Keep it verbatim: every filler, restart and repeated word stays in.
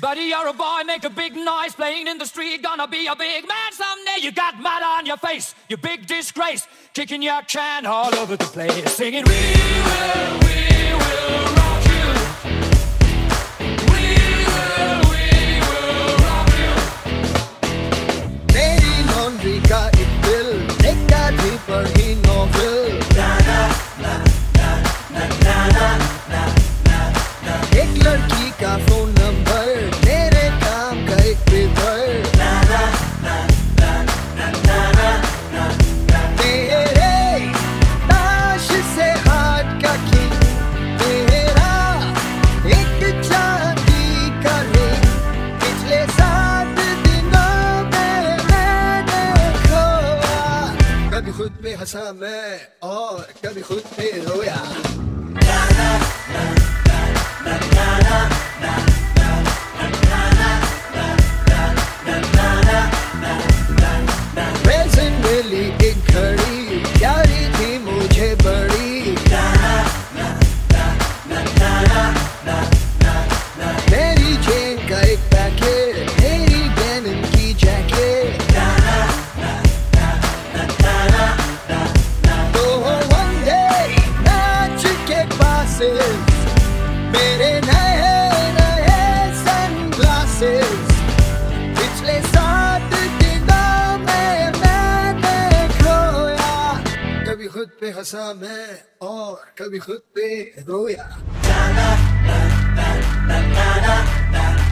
Buddy, you're a boy, make a big noise, playing in the street, gonna be a big man someday. You got mud on your face, you big disgrace, kicking your can all over the place, singing, we will, we will rock you. We will, we will rock you. मेरी laundry का एक bill, एक आदमी पर ही novel. Na na na na na na na na na na. एक लड़की का phone number, मेरे काम का एक paper. Na na na na na na na na na. मेरे ताश से हाथ का king, मेरा एक चांदी का ring. पिछले सात दिनों में मैंने खोया, कभी खुद पे हंसा मैं और कभी खुद पे रोया. Na na na na na na na na na na na na na na na. वैसे मिली एक घड़ी, प्यारी थी मुझे बड़ी. Na na na na na na na na na. मेरी चेन का एक पैकेट, मेरी डेनिम की jacket. Na na na na na na na na. तो one day नाच के passes, मेरे नए नए sunglasses. पिछले सात दिनों में मैंने खोया, कभी खुद पे हंसा मैं और कभी खुद पे रोया. Na na na na na na na.